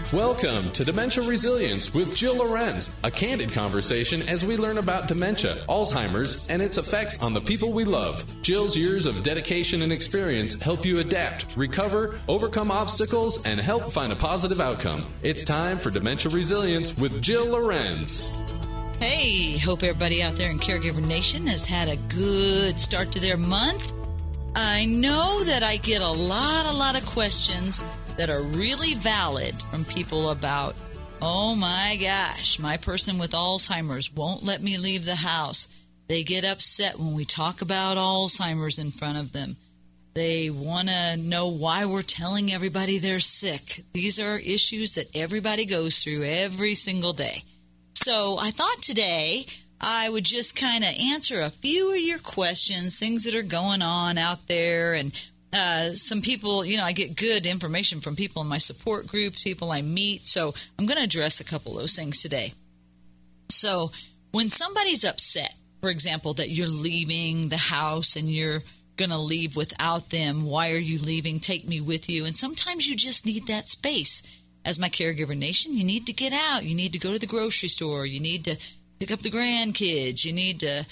Welcome to Dementia Resilience with Jill Lorenz, a candid conversation as we learn about dementia, Alzheimer's, and its effects on the people we love. Jill's years of dedication and experience help you adapt, recover, overcome obstacles, and help find a positive outcome. It's time for Dementia Resilience with Jill Lorenz. Hey, hope everybody out there in Caregiver Nation has had a good start to their month. I know that I get a lot of questions that are really valid from people about, oh my gosh, my person with Alzheimer's won't let me leave the house. They get upset when we talk about Alzheimer's in front of them. They want to know why we're telling everybody they're sick. These are issues that everybody goes through every single day. So I thought today I would just kind of answer a few of your questions, things that are going on out there, and some people, I get good information from people in my support groups, people I meet, so I'm going to address a couple of those things today. So when somebody's upset, for example, that you're leaving the house and you're going to leave without them, why are you leaving? Take me with you. And sometimes you just need that space. As my Caregiver Nation, you need to get out. You need to go to the grocery store. You need to pick up the grandkids. You need to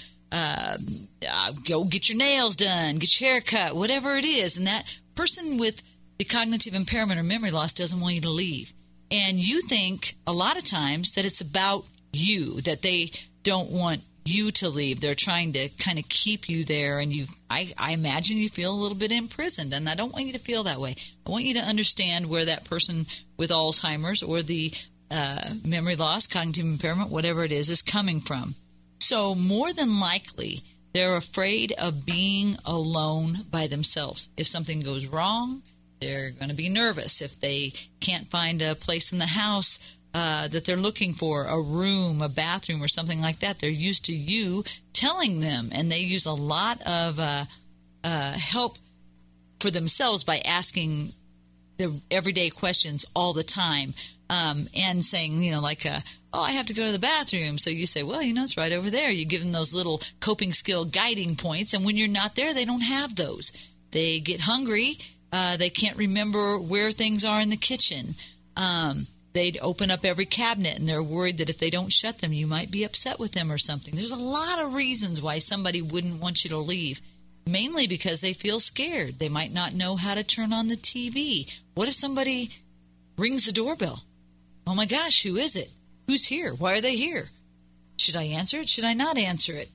go get your nails done, get your hair cut, whatever it is. And that person with the cognitive impairment or memory loss doesn't want you to leave. And you think a lot of times that it's about you, that they don't want you to leave. They're trying to kind of keep you there. And I imagine you feel a little bit imprisoned. And I don't want you to feel that way. I want you to understand where that person with Alzheimer's or the memory loss, cognitive impairment, whatever it is coming from. So more than likely, they're afraid of being alone by themselves. If something goes wrong, they're going to be nervous. If they can't find a place in the house that they're looking for, a room, a bathroom, or something like that, they're used to you telling them. And they use a lot of help for themselves by asking the everyday questions all the time. And saying, I have to go to the bathroom. So you say, well, it's right over there. You give them those little coping skill guiding points. And when you're not there, they don't have those. They get hungry. They can't remember where things are in the kitchen. They'd open up every cabinet, and they're worried that if they don't shut them, you might be upset with them or something. There's a lot of reasons why somebody wouldn't want you to leave, mainly because they feel scared. They might not know how to turn on the TV. What if somebody rings the doorbell? Oh my gosh, who is it? Who's here? Why are they here? Should I answer it? Should I not answer it?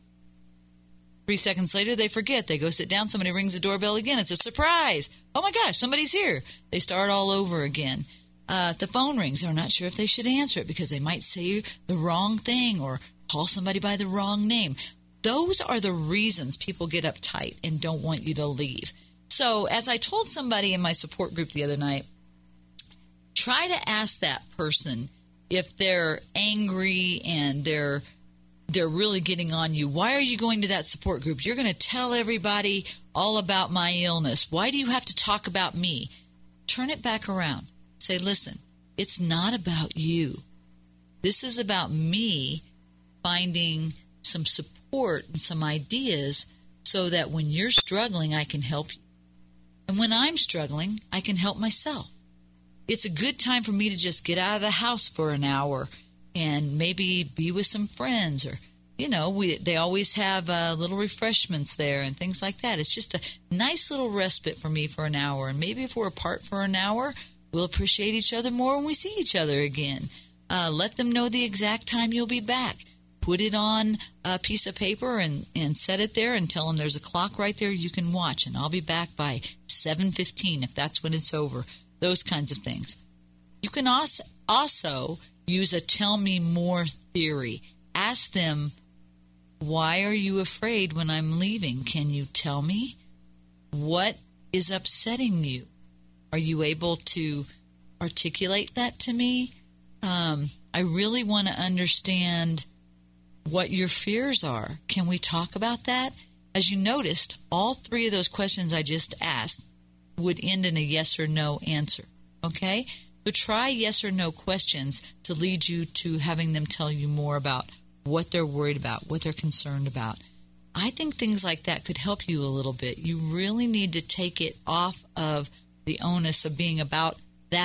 3 seconds later, they forget. They go sit down. Somebody rings the doorbell again. It's a surprise. Oh my gosh, somebody's here. They start all over again. If the phone rings, they're not sure if they should answer it because they might say the wrong thing or call somebody by the wrong name. Those are the reasons people get uptight and don't want you to leave. So as I told somebody in my support group the other night, try to ask that person if they're angry and they're really getting on you. Why are you going to that support group? You're going to tell everybody all about my illness. Why do you have to talk about me? Turn it back around. Say, listen, it's not about you. This is about me finding some support and some ideas so that when you're struggling, I can help you. And when I'm struggling, I can help myself. It's a good time for me to just get out of the house for an hour and maybe be with some friends or, they always have little refreshments there and things like that. It's just a nice little respite for me for an hour. And maybe if we're apart for an hour, we'll appreciate each other more when we see each other again. Let them know the exact time you'll be back. Put it on a piece of paper and set it there and tell them there's a clock right there you can watch. And I'll be back by 7:15 if that's when it's over. Those kinds of things. You can also use a tell me more theory. Ask them, why are you afraid when I'm leaving? Can you tell me? What is upsetting you? Are you able to articulate that to me? I really want to understand what your fears are. Can we talk about that? As you noticed, all 3 of those questions I just asked would end in a yes or no answer, okay? So try yes or no questions to lead you to having them tell you more about what they're worried about, what they're concerned about. I think things like that could help you a little bit. You really need to take it off of the onus of being about that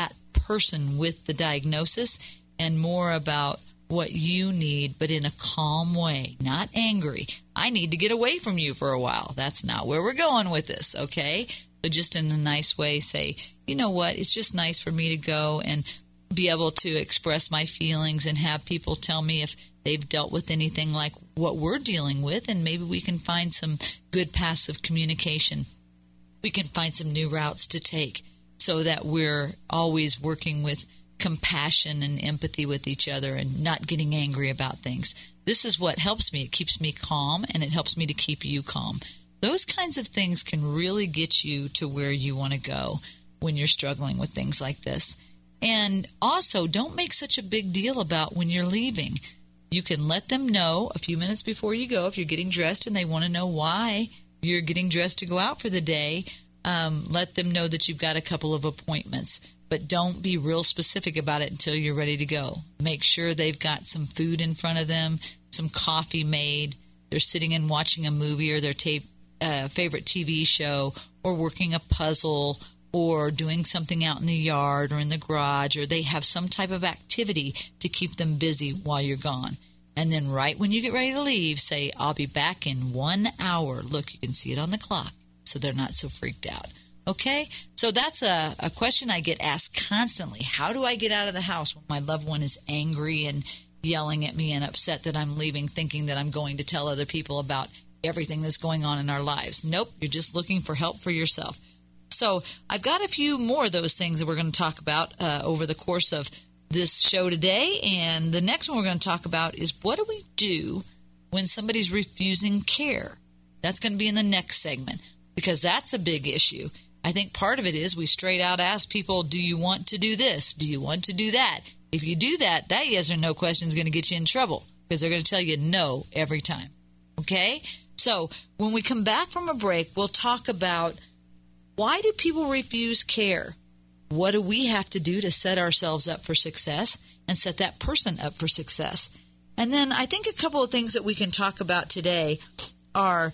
person with the diagnosis and more about what you need, but in a calm way, not angry. I need to get away from you for a while. That's not where we're going with this, okay? So just in a nice way, say, you know what, it's just nice for me to go and be able to express my feelings and have people tell me if they've dealt with anything like what we're dealing with, and maybe we can find some good passive communication. We can find some new routes to take so that we're always working with compassion and empathy with each other and not getting angry about things. This is what helps me. It keeps me calm, and it helps me to keep you calm. Those kinds of things can really get you to where you want to go when you're struggling with things like this. And also, don't make such a big deal about when you're leaving. You can let them know a few minutes before you go if you're getting dressed and they want to know why you're getting dressed to go out for the day. Let them know that you've got a couple of appointments. But don't be real specific about it until you're ready to go. Make sure they've got some food in front of them, some coffee made. They're sitting and watching a movie or their favorite TV show, or working a puzzle, or doing something out in the yard or in the garage, or they have some type of activity to keep them busy while you're gone. And then right when you get ready to leave, say, I'll be back in 1 hour. Look, you can see it on the clock, so they're not so freaked out. Okay, so that's a question I get asked constantly. How do I get out of the house when my loved one is angry and yelling at me and upset that I'm leaving, thinking that I'm going to tell other people about everything that's going on in our lives? Nope, you're just looking for help for yourself. So I've got a few more of those things that we're going to talk about over the course of this show today. And the next one we're going to talk about is, what do we do when somebody's refusing care? That's going to be in the next segment, because that's a big issue. I think part of it is we straight out ask people, do you want to do this? Do you want to do that? If you do that, that yes or no question is going to get you in trouble, because they're going to tell you no every time. Okay? So when we come back from a break, we'll talk about, why do people refuse care? What do we have to do to set ourselves up for success and set that person up for success? And then I think a couple of things that we can talk about today are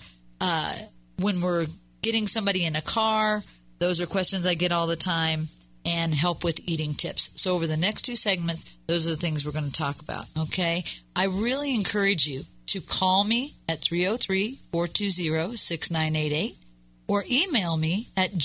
when we're getting somebody in a car. Those are questions I get all the time, and help with eating tips. So over the next two segments, those are the things we're going to talk about, okay? I really encourage you to call me at 303-420-6988 or email me at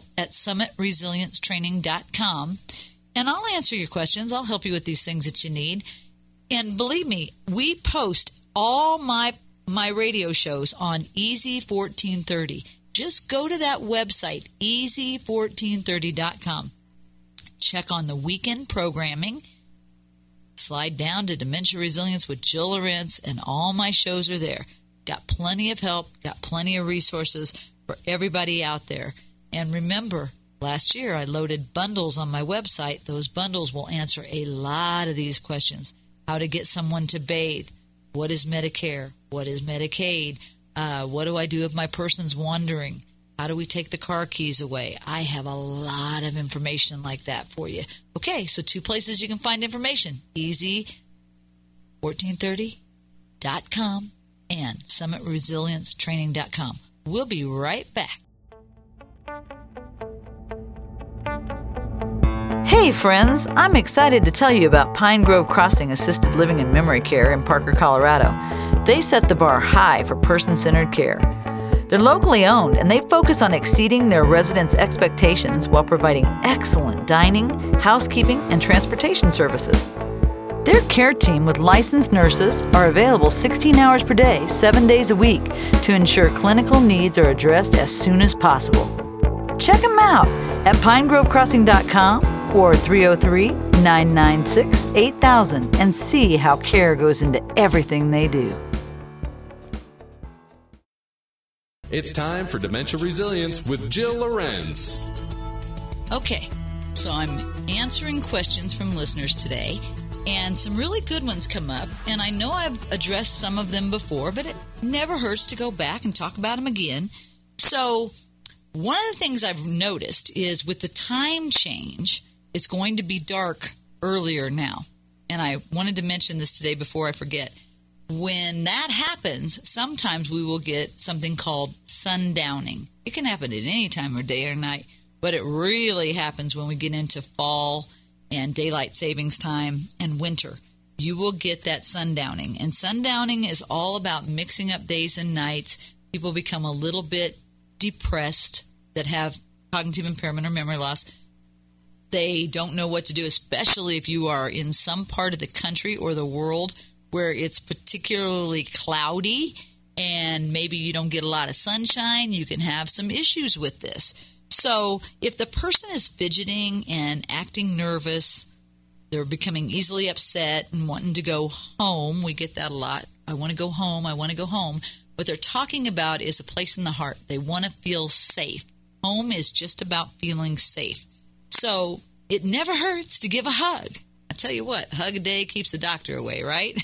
jill@summitresiliencetraining.com, and I'll answer your questions. I'll help you with these things that you need. And believe me, we post all my radio shows on Easy 1430. Just go to that website, easy1430.com. Check on the weekend programming. Slide down to Dementia Resilience with Jill Lorenz, and all my shows are there. Got plenty of help, got plenty of resources for everybody out there. And remember, last year I loaded bundles on my website. Those bundles will answer a lot of these questions. How to get someone to bathe. What is Medicare? What is Medicaid? What do I do if my person's wandering? How do we take the car keys away? I have a lot of information like that for you. Okay, so two places you can find information. Easy1430.com and summitresiliencetraining.com. We'll be right back. Hey friends, I'm excited to tell you about Pine Grove Crossing Assisted Living and Memory Care in Parker, Colorado. They set the bar high for person-centered care. They're locally owned, and they focus on exceeding their residents' expectations while providing excellent dining, housekeeping, and transportation services. Their care team with licensed nurses are available 16 hours per day, 7 days a week, to ensure clinical needs are addressed as soon as possible. Check them out at pinegrovecrossing.com or 303-996-8000 and see how care goes into everything they do. It's time for Dementia Resilience with Jill Lorenz. Okay, so I'm answering questions from listeners today, and some really good ones come up, and I know I've addressed some of them before, but it never hurts to go back and talk about them again. So one of the things I've noticed is with the time change, it's going to be dark earlier now. And I wanted to mention this today before I forget. When that happens, sometimes we will get something called sundowning. It can happen at any time of day or night, but it really happens when we get into fall and daylight savings time and winter, you will get that sundowning. And sundowning is all about mixing up days and nights. People become a little bit depressed that have cognitive impairment or memory loss. They don't know what to do, especially if you are in some part of the country or the world where it's particularly cloudy and maybe you don't get a lot of sunshine. You can have some issues with this. So if the person is fidgeting and acting nervous, they're becoming easily upset and wanting to go home. We get that a lot. I want to go home. I want to go home. What they're talking about is a place in the heart. They want to feel safe. Home is just about feeling safe. So it never hurts to give a hug. I tell you what, a hug a day keeps the doctor away, right?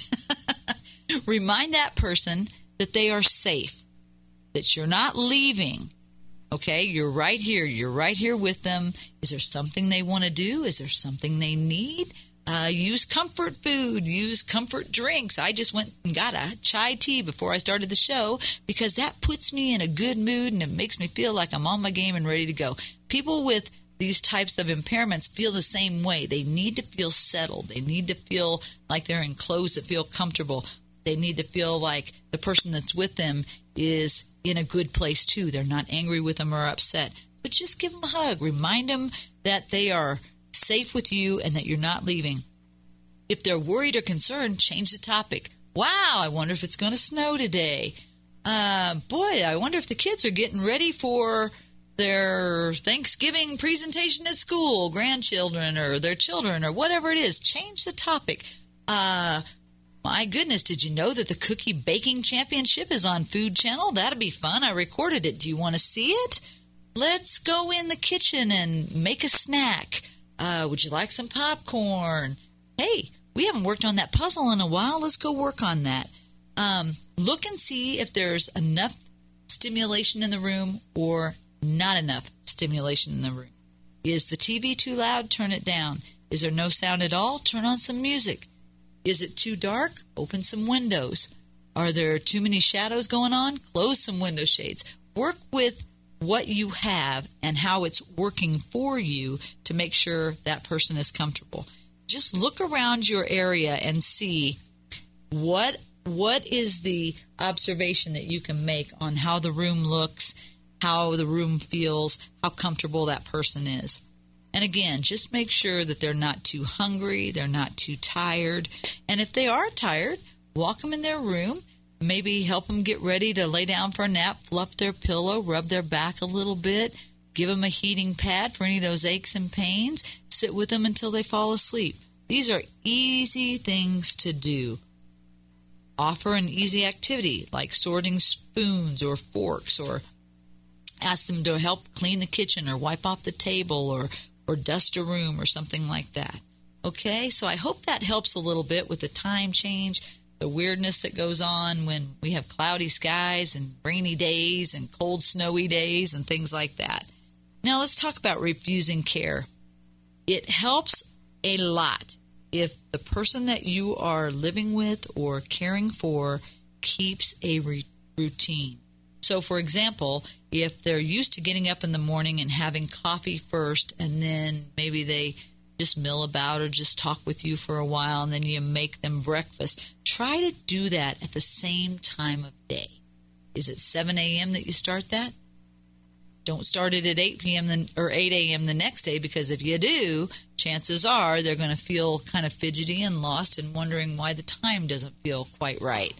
Remind that person that they are safe, that you're not leaving. Okay, you're right here. You're right here with them. Is there something they want to do? Is there something they need? Use comfort food. Use comfort drinks. I just went and got a chai tea before I started the show because that puts me in a good mood and it makes me feel like I'm on my game and ready to go. People with these types of impairments feel the same way. They need to feel settled. They need to feel like they're in clothes that feel comfortable. They need to feel like the person that's with them is in a good place too. They're not angry with them or upset. But just give them a hug. Remind them that they are safe with you and that you're not leaving. If they're worried or concerned, change the topic. Wow, I wonder if it's going to snow today. Boy, I wonder if the kids are getting ready for their Thanksgiving presentation at school, grandchildren or their children or whatever it is. Change the topic. My goodness, did you know that the Cookie Baking Championship is on Food Channel? That'll be fun. I recorded it. Do you want to see it? Let's go in the kitchen and make a snack. Would you like some popcorn? Hey, we haven't worked on that puzzle in a while. Let's go work on that. Look and see if there's enough stimulation in the room or not enough stimulation in the room. Is the TV too loud? Turn it down. Is there no sound at all? Turn on some music. Is it too dark? Open some windows. Are there too many shadows going on? Close some window shades. Work with what you have and how it's working for you to make sure that person is comfortable. Just look around your area and see what is the observation that you can make on how the room looks, how the room feels, how comfortable that person is. And again, just make sure that they're not too hungry, they're not too tired. And if they are tired, walk them in their room, maybe help them get ready to lay down for a nap, fluff their pillow, rub their back a little bit, give them a heating pad for any of those aches and pains, sit with them until they fall asleep. These are easy things to do. Offer an easy activity like sorting spoons or forks, or ask them to help clean the kitchen or wipe off the table or dust a room or something like that. Okay, so I hope that helps a little bit with the time change, the weirdness that goes on when we have cloudy skies and rainy days and cold, snowy days and things like that. Now let's talk about refusing care. It helps a lot if the person that you are living with or caring for keeps a routine. So, for example, if they're used to getting up in the morning and having coffee first, and then maybe they just mill about or just talk with you for a while, and then you make them breakfast, try to do that at the same time of day. Is it 7 a.m. that you start that? Don't start it at 8 p.m. or 8 a.m. the next day, because if you do, chances are they're going to feel kind of fidgety and lost and wondering why the time doesn't feel quite right.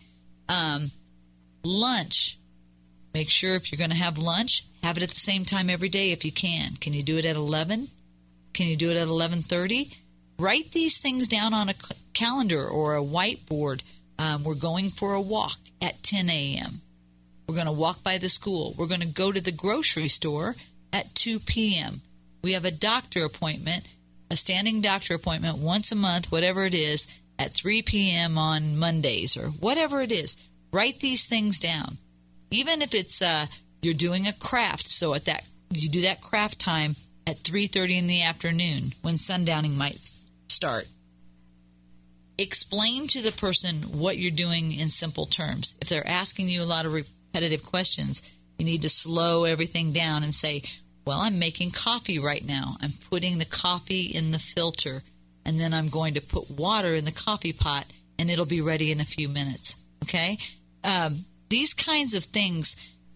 Lunch. Make sure if you're going to have lunch, have it at the same time every day if you can. Can you do it at 11? Can you do it at 11:30? Write these things down on a calendar or a whiteboard. We're going for a walk at 10 a.m. We're going to walk by the school. We're going to go to the grocery store at 2 p.m. We have a doctor appointment, a standing doctor appointment once a month, whatever it is, at 3 p.m. on Mondays or whatever it is. Write these things down. Even if it's you're doing a craft, so at that you do that craft time at 3:30 in the afternoon when sundowning might start. Explain to the person what you're doing in simple terms. If they're asking you a lot of repetitive questions, you need to slow everything down and say, well, I'm making coffee right now. I'm putting the coffee in the filter. and then I'm going to put water in the coffee pot, and it'll be ready in a few minutes. Okay? These kinds of things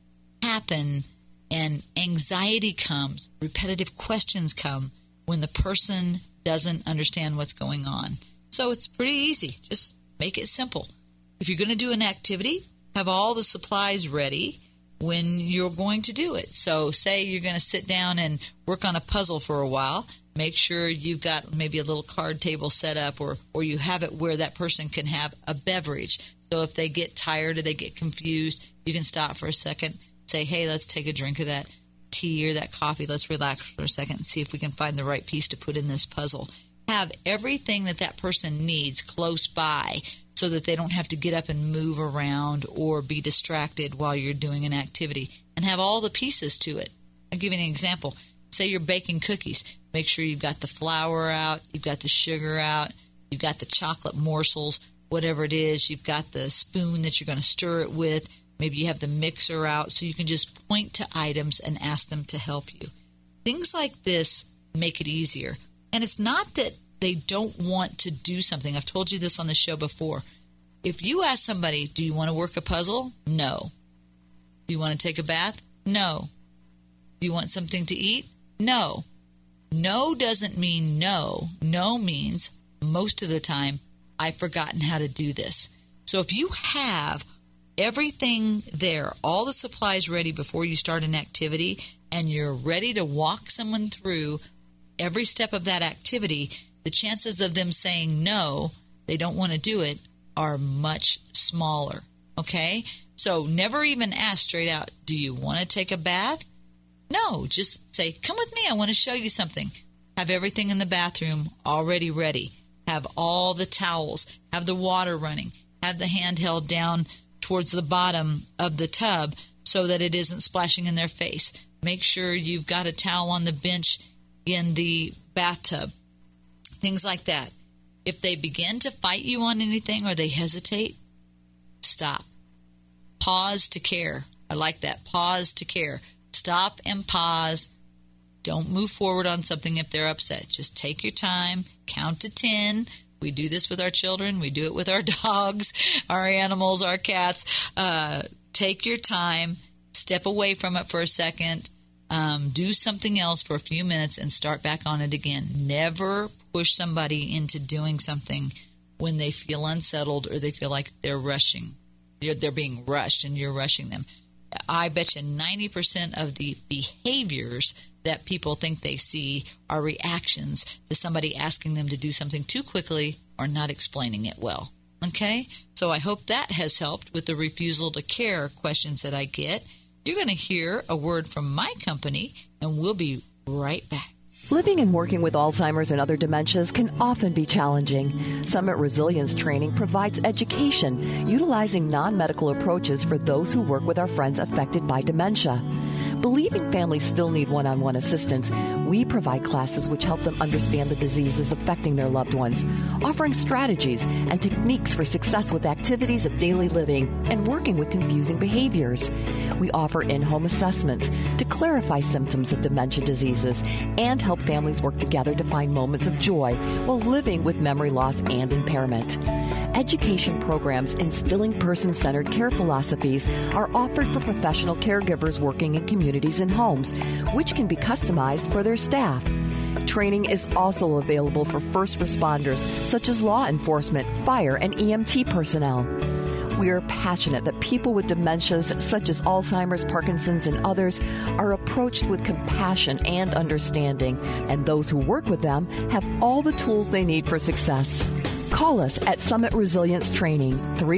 happen, and anxiety comes, repetitive questions come when the person doesn't understand what's going on. So it's pretty easy. Just make it simple. If you're going to do an activity, have all the supplies ready when you're going to do it. So say you're going to sit down and work on a puzzle for a while. Make sure you've got maybe a little card table set up, or you have it where that person can have a beverage. So if they get tired or they get confused, you can stop for a second, say, hey, let's take a drink of that tea or that coffee. Let's relax for a second and see if we can find the right piece to put in this puzzle. Have everything that person needs close by so that they don't have to get up and move around or be distracted while you're doing an activity, and have all the pieces to it. I'll give you an example. Say you're baking cookies. Make sure you've got the flour out, you've got the sugar out, you've got the chocolate morsels, whatever it is. You've got the spoon that you're going to stir it with. Maybe you have the mixer out, so you can just point to items and ask them to help you. Things like this make it easier. And it's not that they don't want to do something. I've told you this on the show before. If you ask somebody, do you want to work a puzzle? No. Do you want to take a bath? No. Do you want something to eat? No. No doesn't mean no. No means most of the time, I've forgotten how to do this. So if you have everything there, all the supplies ready before you start an activity, and you're ready to walk someone through every step of that activity, the chances of them saying no, they don't want to do it, are much smaller. Okay? So never even ask straight out, do you want to take a bath? No, just say, come with me, I want to show you something. Have everything in the bathroom already ready. Have all the towels. Have the water running. Have the hand held down towards the bottom of the tub so that it isn't splashing in their face. Make sure you've got a towel on the bench in the bathtub. Things like that. If they begin to fight you on anything or they hesitate, stop. Pause to care. I like that. Pause to care. Stop and pause. Don't move forward on something if they're upset. Just take your time. Count to 10. We do this with our children. We do it with our dogs, our animals, our cats. Take your time. Step away from it for a second. Do something else for a few minutes and start back on it again. Never push somebody into doing something when they feel unsettled or they feel like they're rushing. They're being rushed and you're rushing them. I bet you 90% of the behaviors that people think they see are reactions to somebody asking them to do something too quickly or not explaining it well. Okay? So I hope that has helped with the refusal to care questions that I get. You're going to hear a word from my company, and we'll be right back. Living and working with Alzheimer's and other dementias can often be challenging. Summit Resilience Training provides education utilizing non-medical approaches for those who work with our friends affected by dementia. Believing families still need one-on-one assistance, we provide classes which help them understand the diseases affecting their loved ones, offering strategies and techniques for success with activities of daily living and working with confusing behaviors. We offer in-home assessments to clarify symptoms of dementia diseases and help families work together to find moments of joy while living with memory loss and impairment. Education programs instilling person-centered care philosophies are offered for professional caregivers working in communities and homes, which can be customized for their staff. Training is also available for first responders, such as law enforcement, fire, and EMT personnel. We are passionate that people with dementias such as Alzheimer's, Parkinson's, and others are approached with compassion and understanding, and those who work with them have all the tools they need for success. Call us at Summit Resilience Training,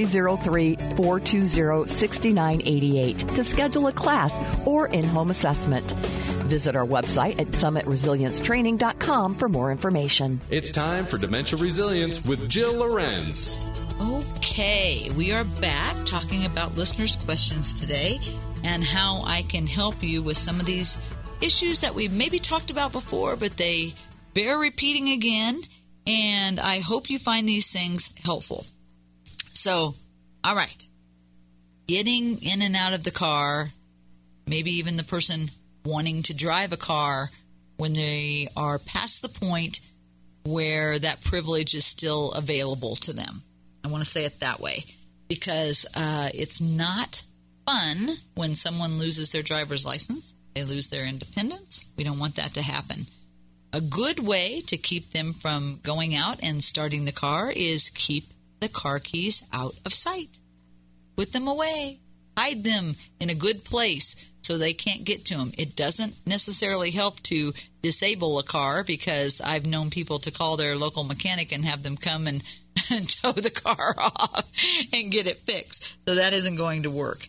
303-420-6988 to schedule a class or in-home assessment. Visit our website at summitresiliencetraining.com for more information. It's time for Dementia Resilience with Jill Lorenz. Okay, we are back talking about listeners' questions today and how I can help you with some of these issues that we've maybe talked about before, but they bear repeating again. And I hope you find these things helpful. So, all right. Getting in and out of the car, maybe even the person wanting to drive a car when they are past the point where that privilege is still available to them. I want to say it that way because it's not fun when someone loses their driver's license. They lose their independence. We don't want that to happen. A good way to keep them from going out and starting the car is keep the car keys out of sight. Put them away. Hide them in a good place so they can't get to them. It doesn't necessarily help to disable a car because I've known people to call their local mechanic and have them come and tow the car off and get it fixed. So that isn't going to work.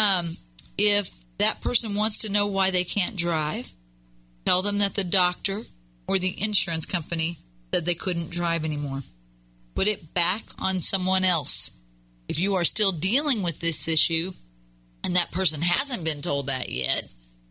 If that person wants to know why they can't drive, tell them that the doctor or the insurance company said they couldn't drive anymore. Put it back on someone else. If you are still dealing with this issue and that person hasn't been told that yet,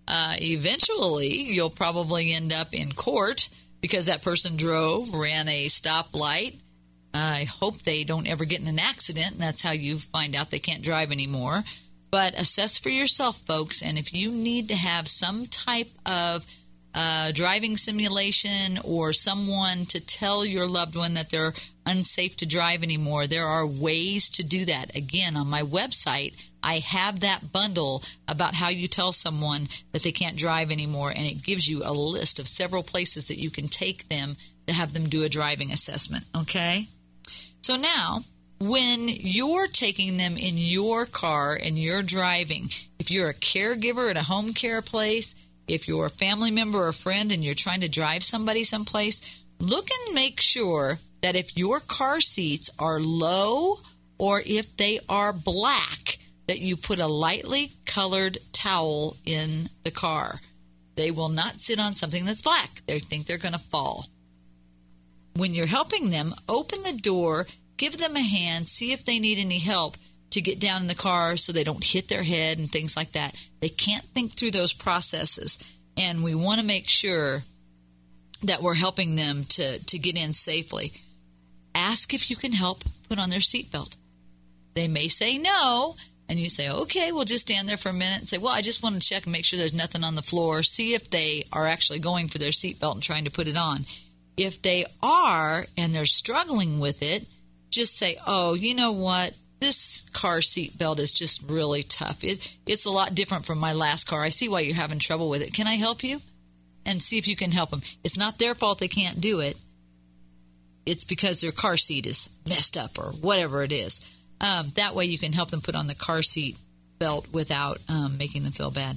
eventually you'll probably end up in court because that person ran a stoplight. I hope they don't ever get in an accident, and that's how you find out they can't drive anymore. But assess for yourself, folks, and if you need to have some type of driving simulation or someone to tell your loved one that they're unsafe to drive anymore, there are ways to do that. Again, on my website, I have that bundle about how you tell someone that they can't drive anymore, and it gives you a list of several places that you can take them to have them do a driving assessment, okay? So now, when you're taking them in your car and you're driving, if you're a caregiver at a home care place, if you're a family member or a friend and you're trying to drive somebody someplace, look and make sure that if your car seats are low or if they are black, that you put a lightly colored towel in the car. They will not sit on something that's black. They think they're going to fall. When you're helping them, open the door, give them a hand, see if they need any help to get down in the car so they don't hit their head and things like that. They can't think through those processes, and we want to make sure that we're helping them to get in safely. Ask if you can help put on their seatbelt. They may say no, and you say, okay, we'll just stand there for a minute and say, well, I just want to check and make sure there's nothing on the floor. See if they are actually going for their seatbelt and trying to put it on. If they are and they're struggling with it, just say, oh, you know what? This car seat belt is just really tough. It's a lot different from my last car. I see why you're having trouble with it. Can I help you? And see if you can help them. It's not their fault they can't do it. It's because their car seat is messed up or whatever it is. That way you can help them put on the car seat belt without making them feel bad.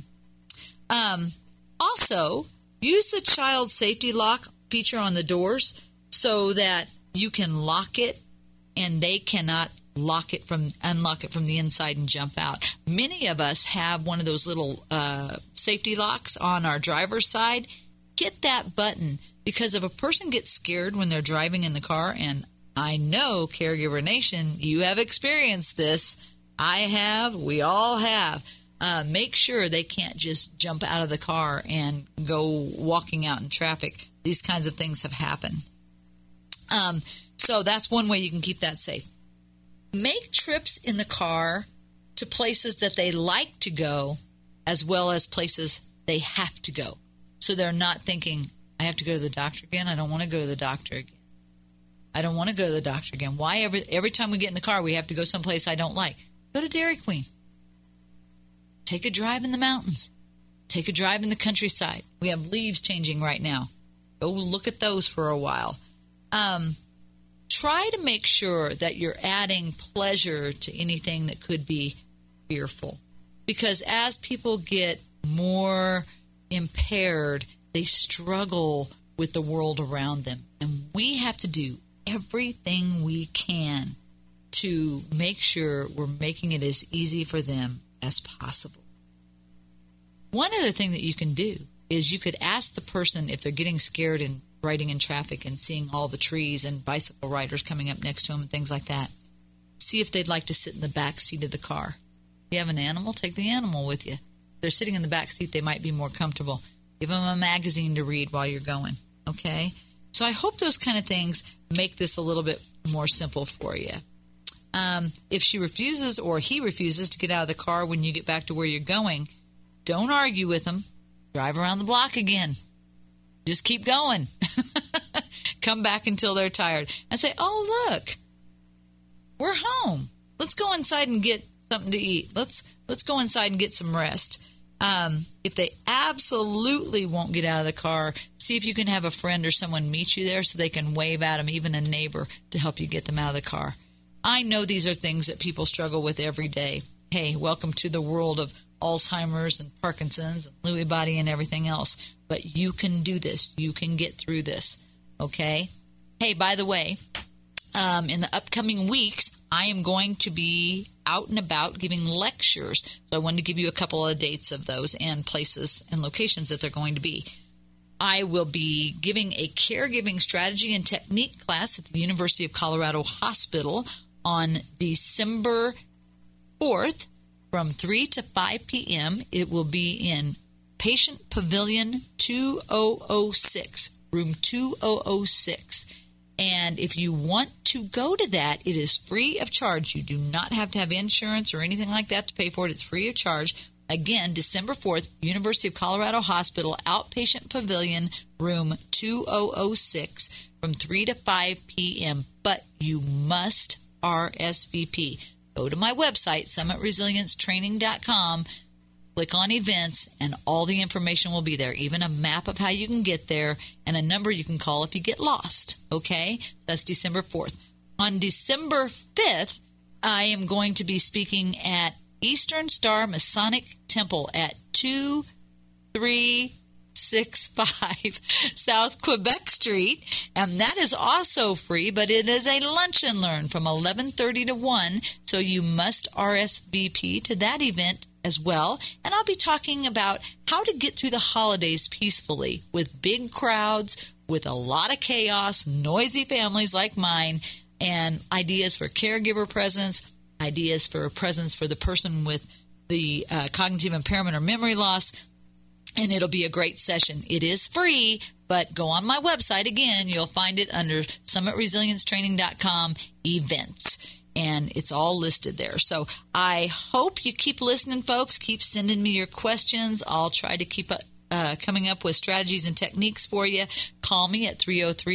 Also, use the child safety lock feature on the doors so that you can lock it and they cannot unlock it from the inside and jump out. Many of us have one of those little safety locks on our driver's side. Get that button, because if a person gets scared when they're driving in the car, and I know, Caregiver Nation, you have experienced this. I have. We all have. Make sure they can't just jump out of the car and go walking out in traffic. These kinds of things have happened. So that's one way you can keep that safe. Make trips in the car to places that they like to go as well as places they have to go. So they're not thinking, I have to go to the doctor again. I don't want to go to the doctor again. I don't want to go to the doctor again. Why every time we get in the car, we have to go someplace I don't like? Go to Dairy Queen. Take a drive in the mountains. Take a drive in the countryside. We have leaves changing right now. Go look at those for a while. Try to make sure that you're adding pleasure to anything that could be fearful. Because as people get more impaired, they struggle with the world around them. And we have to do everything we can to make sure we're making it as easy for them as possible. One other thing that you can do is you could ask the person if they're getting scared and riding in traffic and seeing all the trees and bicycle riders coming up next to them and things like that. See if they'd like to sit in the back seat of the car. If you have an animal, take the animal with you. If they're sitting in the back seat, they might be more comfortable. Give them a magazine to read while you're going, okay? So I hope those kind of things make this a little bit more simple for you. If she refuses or he refuses to get out of the car when you get back to where you're going, don't argue with them. Drive around the block again. Just keep going. come back until they're tired and say, oh, look, we're home. Let's go inside and get something to eat. Let's go inside and get some rest. If they absolutely won't get out of the car, see if you can have a friend or someone meet you there so they can wave at them, even a neighbor, to help you get them out of the car. I know these are things that people struggle with every day. Hey, welcome to the world of Alzheimer's and Parkinson's and Lewy body and everything else. But you can do this. You can get through this. Okay? Hey, by the way, in the upcoming weeks, I am going to be out and about giving lectures. So I wanted to give you a couple of dates of those and places and locations that they're going to be. I will be giving a caregiving strategy and technique class at the University of Colorado Hospital on December 4th from 3 to 5 p.m. It will be in Patient Pavilion 2006, room 2006. And if you want to go to that, it is free of charge. You do not have to have insurance or anything like that to pay for it. It's free of charge. Again, December 4th, University of Colorado Hospital, Outpatient Pavilion, room 2006 from 3 to 5 p.m. But you must RSVP. Go to my website, summitresiliencetraining.com. Click on events, and all the information will be there, even a map of how you can get there and a number you can call if you get lost. Okay? That's December 4th. On December 5th, I am going to be speaking at Eastern Star Masonic Temple at 2365 South Quebec Street, and that is also free, but it is a lunch and learn from 11:30 to 1, so you must RSVP to that event as well. And I'll be talking about how to get through the holidays peacefully with big crowds, with a lot of chaos, noisy families like mine, and ideas for caregiver presence, ideas for presence for the person with the cognitive impairment or memory loss. And it'll be a great session. It is free, but go on my website. Again, you'll find it under summitresiliencetraining.com events. And it's all listed there. So I hope you keep listening, folks. Keep sending me your questions. I'll try to keep coming up with strategies and techniques for you. Call me at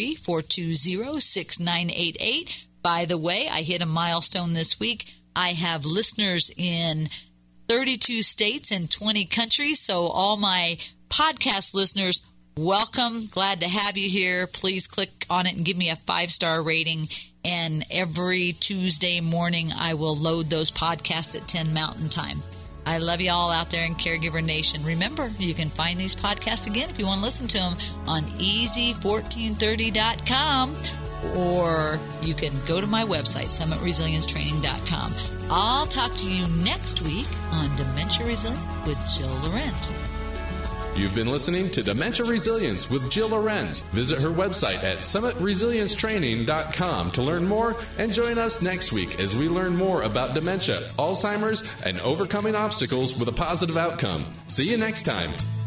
303-420-6988. By the way, I hit a milestone this week. I have listeners in 32 states and 20 countries. So all my podcast listeners, welcome. Glad to have you here. Please click on it and give me a 5-star rating. And every Tuesday morning, I will load those podcasts at 10 Mountain Time. I love you all out there in Caregiver Nation. Remember, you can find these podcasts again if you want to listen to them on easy1430.com, or you can go to my website, summitresiliencetraining.com. I'll talk to you next week on Dementia Resilience with Jill Lorenz. You've been listening to Dementia Resilience with Jill Lorenz. Visit her website at summitresiliencetraining.com to learn more, and join us next week as we learn more about dementia, Alzheimer's, and overcoming obstacles with a positive outcome. See you next time.